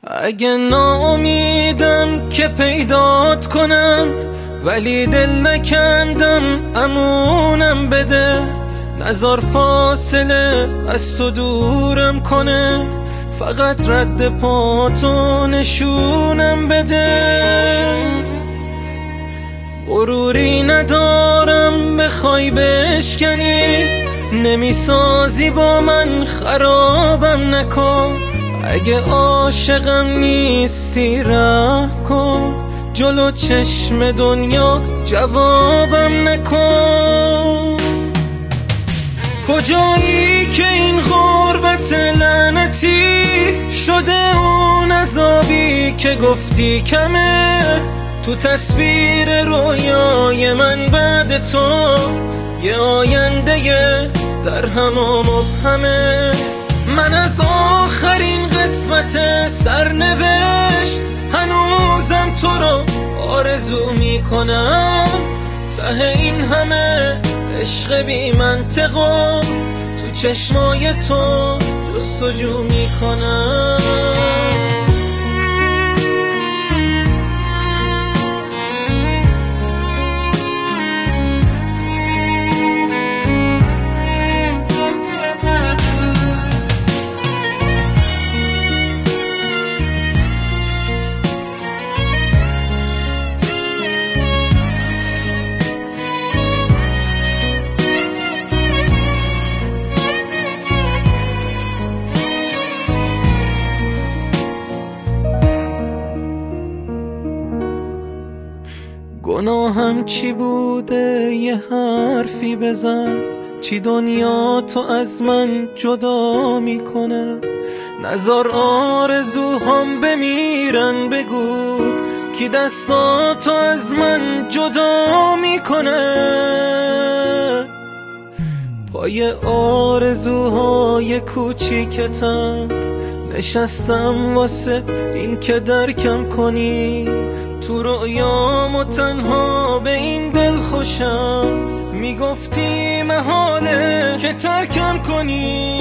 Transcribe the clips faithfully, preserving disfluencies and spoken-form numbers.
اگه ناامیدم که پیدات کنم، ولی دل نکندم امونم بده. نزار فاصله از تو دورم کنه، فقط رد پاتو نشونم بده. غروری ندارم بخوای بشکنی، نمیسازی با من خرابم نکن. اگه عاشقم نیستی رحم کن، جلو چشم دنیا جوابم نکن. کجایی که این غربت لعنتی شده اون عذابی که گفتی کمه؟ تو تصویر رویای من بعد تو یه آینده در هم و مبهمه. من از آخرین قسمت سرنوشت هنوزم تو رو آرزو میکنم. ته این همه عشق بی منطقم تو چشمای تو جستجو میکنم. گناهم چی بوده یه حرفی بزن؟ چی دنیا تو از من جدا میکنه؟ نزار آرزوهام بمیرن، بگو کی دستاتو از من جدا میکنه؟ پای آرزوهای کوچیکتم نشستم واسه این که درکم کنی. تو رؤیام و تنها به این دل خوشم میگفتی محاله که ترکم کنی.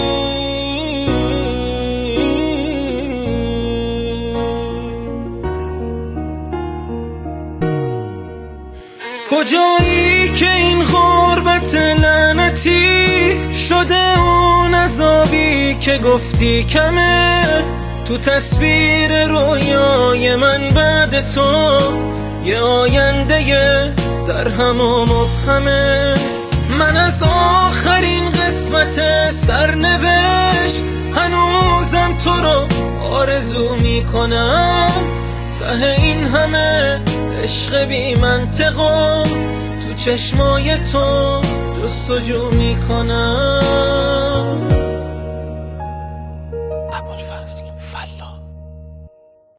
کجایی که این غربت لعنتی شده اون عذابی که گفتی کمه؟ تو تصویر رویای من بعد تو یه آینده در هم و مبهمه. من از آخرین قسمت سرنوشت هنوزم تو رو آرزو میکنم. ته این همه عشق بی منطقم تو چشمای تو جستجو میکنم.